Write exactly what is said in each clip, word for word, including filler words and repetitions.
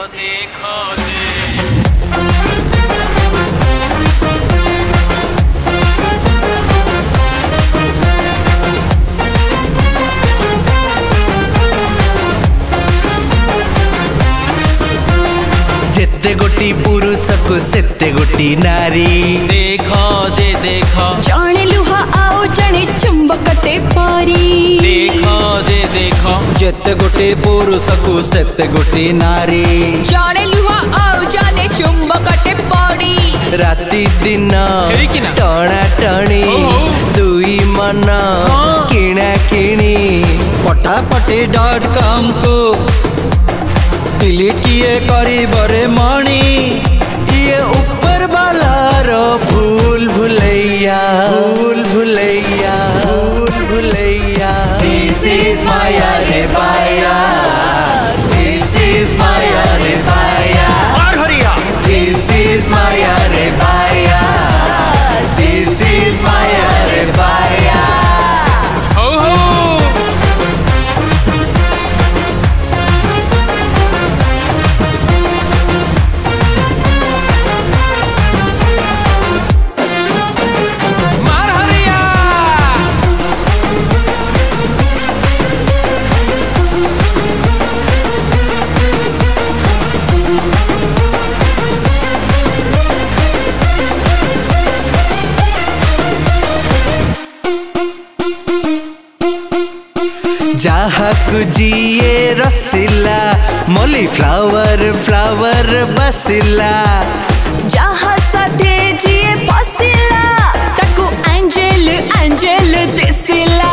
देखो दे जेते गोटी पुरुष को सेते गोटी नारी देखो जे देखो जणे लुहा आओ जणे चुंबकटे पारी देखो जे देखो जेते गोटी पुरुष को सेते गोटी नारी जणे लुहा आओ जणे चुंबकटे पारी राति दिन हेरिकिना टणा टणी दुई मन किणा किणी पटापटी डॉट कॉम को डिलीट किए करी बरे मणि ये ऊपर वाला रो भूल भुलैया भूल भुलैया भूल भुलैया दिस इज माया रे बाया दिस इज माया रे बाया और हरिया दिस इज माया रे बाया दिस इज माया रे बाया हो हो मार हरिया जहाक जिए रसिला मोली फ्लावर फ्लावर बसिला जहा साथे जिए फसिला ताकू एंजेल एंजेल दिसिला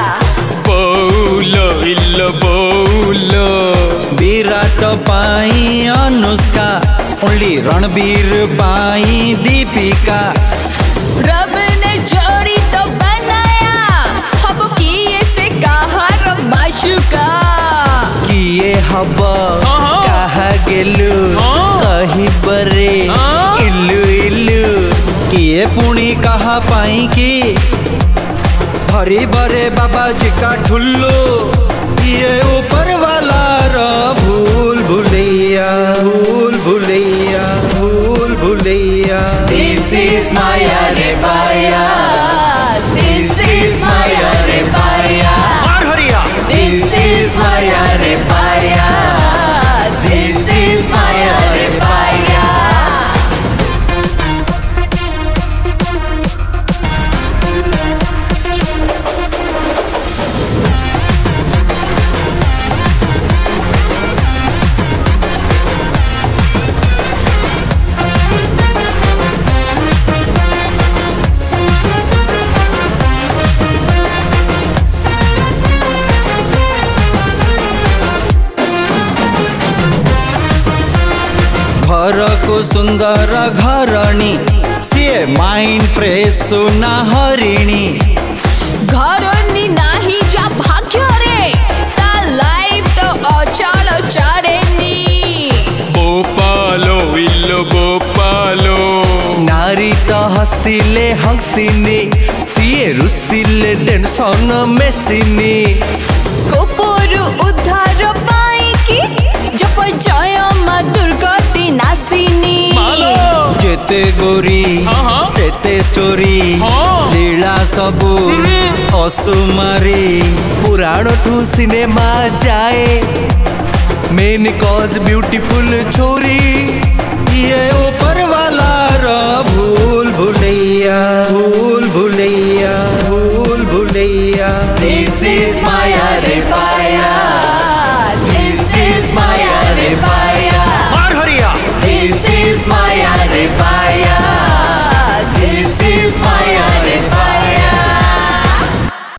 बोलो इल्लो बोलो विराट पाई अनुष्का ओनली रणबीर पाई दीपिका रब ने जोड़ी तो बनाया हब किए से कहा रो माशुका किए हब हाँ। कहा गेलु हाँ। कही बरे हाँ। इल्लु इल्लु किए पुणी कहा पाई की हरी बरे बाबा जी का ठुल्लो ये ऊपर वाला रो भूल भुलैया भूल भुलैया भूल भुलैया दिस इज माया रे बाया दिस इज माया रे बाया और हरिया दिस इज माया रे बाया दिस इज माया रे बाया घर को सुंदर घरणी सीए माइंड फ्रेश सुना हरिणी घरनी नाही जा भाग्य रे ता लाइफ तो अचल चढ़ेनी बोपालो इल्लो बोपालो नारी तो हसिले हंसिनी सीए रुसिले टेंशन मेसिनी कोपोरु उद्धार पाई की जप जय मा दुर्गति नासिनी मालो जेते गोरी हाँ, हाँ। सेते स्टोरी हाँ। लीला सबू असुमारी पुराण ठू सिनेमा जाए मेन कॉज ब्यूटीफुल छोरी ये ऊपर वाला